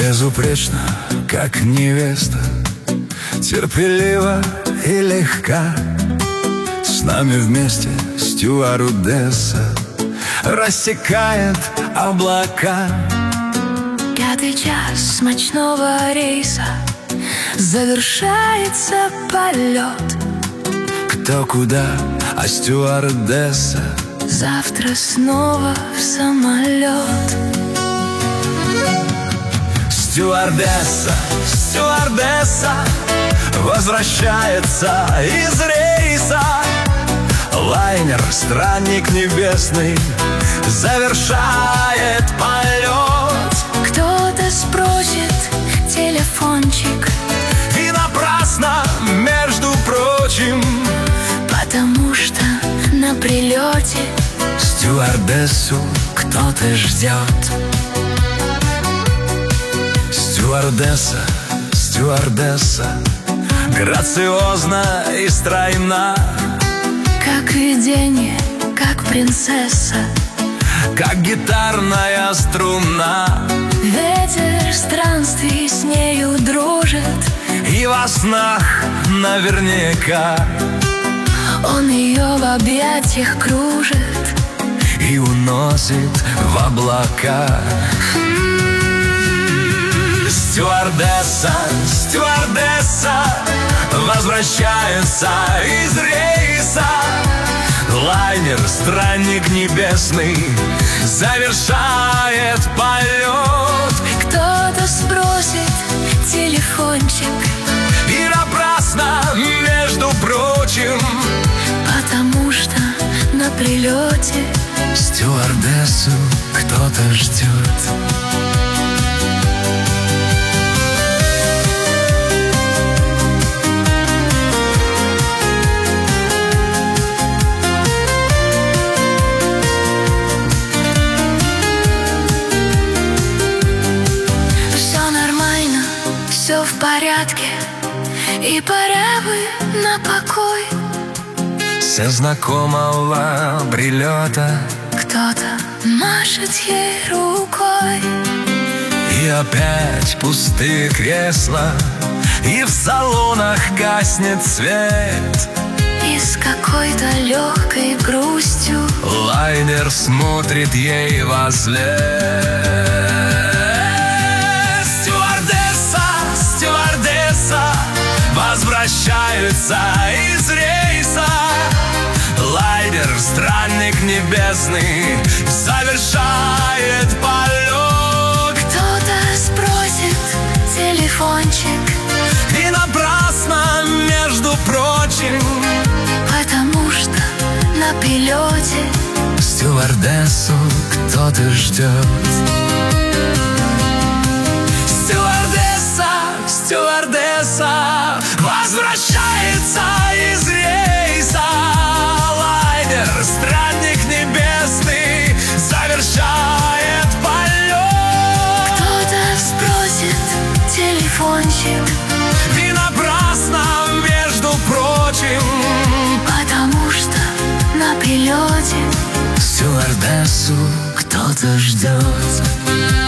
Безупречно, как невеста, терпелива и легка. С нами вместе стюардесса рассекает облака. 5-й час ночного рейса, завершается полет. Кто куда, а стюардесса завтра снова в самолет. Стюардесса, стюардесса возвращается из рейса. Лайнер, странник небесный, завершает полет. Кто-то спросит телефончик, и напрасно, между прочим, потому что на прилете стюардессу кто-то ждет. Стюардесса, стюардесса грациозна и стройна, как видение, как принцесса, как гитарная струна. Ветер странствий с нею дружит, И во снах наверняка он ее в объятиях кружит и уносит в облака. Стюардесса, стюардесса возвращается из рейса. Лайнер, странник небесный, завершает полет. Кто-то спросит телефончик, и напрасно, между прочим, потому что на прилете стюардессу кто-то ждет. все в порядке, и пора бы на покой. Со знакомого прилета кто-то машет ей рукой. И опять пустые кресла, и в салонах гаснет свет. И с какой-то легкой грустью лайнер смотрит ей вослед. Возвращаются из рейса. Лайнер, странник небесный, завершает полет. Кто-то спросит телефончик, и напрасно, между прочим, потому что на прилете стюардессу кто-то ждет. Стюардесса, стюардесса возвращается из рейса. Лайнер, странник небесный, завершает полет. Кто-то спросит телефончик, и напрасно, между прочим, потому что на прилете стюардессу кто-то ждет.